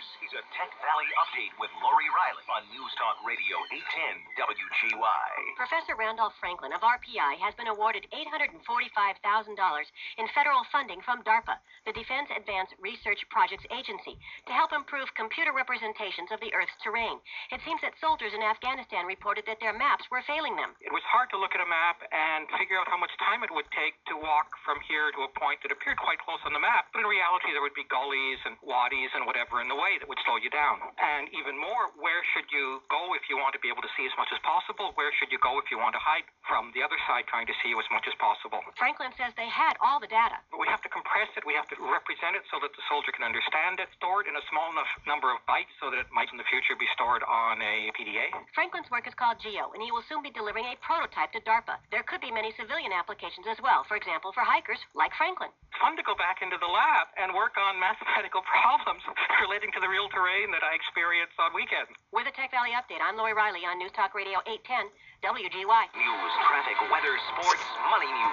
is a Tech Valley Update with Lori Riley on News Talk Radio 810 WGY. Professor Randolph Franklin of RPI has been awarded $845,000 in federal funding from DARPA, the Defense Advanced Research Projects Agency, to help improve computer representations of the Earth's terrain. It seems that soldiers in Afghanistan reported that their maps were failing them. It was hard to look at a map and figure out how much time it would take to walk from here to a point that appeared quite close on the map, but in reality there would be gullies and wadis and whatever in the way that would slow you down. And even more, where should you go if you want to be able to see as much as possible? Where should you go if you want to hide from the other side trying to see you as much as possible? Franklin says they had all the data. But we have to compress it, we have to represent it so that the soldier can understand it, store it in a small enough number of bytes so that it might in the future be stored on a PDA. Franklin's work is called GEO, and he will soon be delivering a prototype to DARPA. There could be many civilian applications as well, for example, for hikers like Franklin. It's fun to go back into the lab and work on mathematical problems relating to the real terrain that I experience on weekends. With the Tech Valley Update, I'm Lori Riley on News Talk Radio 810 WGY. News, traffic, weather, sports, money news.